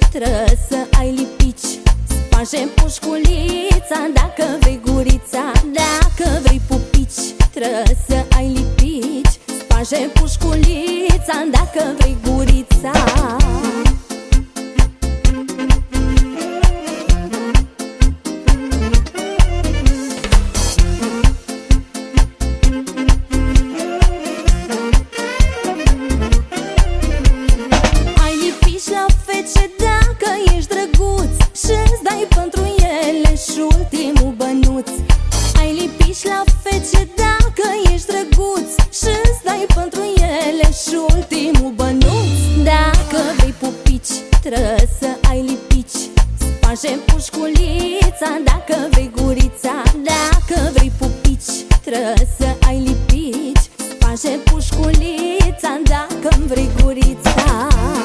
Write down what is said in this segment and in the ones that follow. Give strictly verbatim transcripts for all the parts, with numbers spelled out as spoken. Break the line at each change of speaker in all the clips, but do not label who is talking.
trebuie să ai lipici. Sparge pușculița dacă vrei gurița. Dacă vrei pupici, trebuie să ai lipici. Sparge pușculița dacă vrei gurița. Dacă ești drăguț și-ți dai pentru ele și ultimul bănuț. Ai lipici la fece dacă ești drăguț și-ți dai pentru ele și ultimul bănuț. Dacă vrei pupici, trebuie să ai lipici. Sparge pușculița dacă vrei gurița. Dacă vrei pupici, trebuie să ai lipici. Sparge pușculița dacă vrei gurița.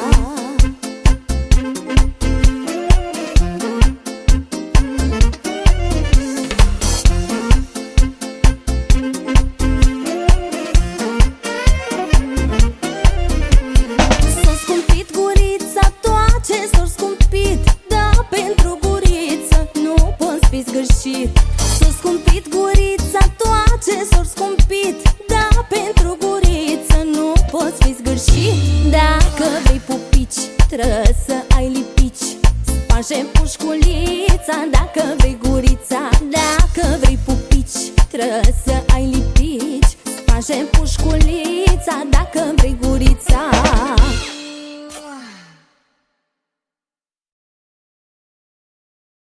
S-or scumpit, da, pentru guriță nu poți fi zgârșit. S-or scumpit gurița, toace s-or scumpit, da, pentru guriță nu poți fi zgârșit. Dacă vrei pupici, trebuie să ai lipici. Sparge pușculița dacă vrei gurița. Dacă vrei pupici, trebuie să ai lipici. Sparge pușculița dacă vrei gurița.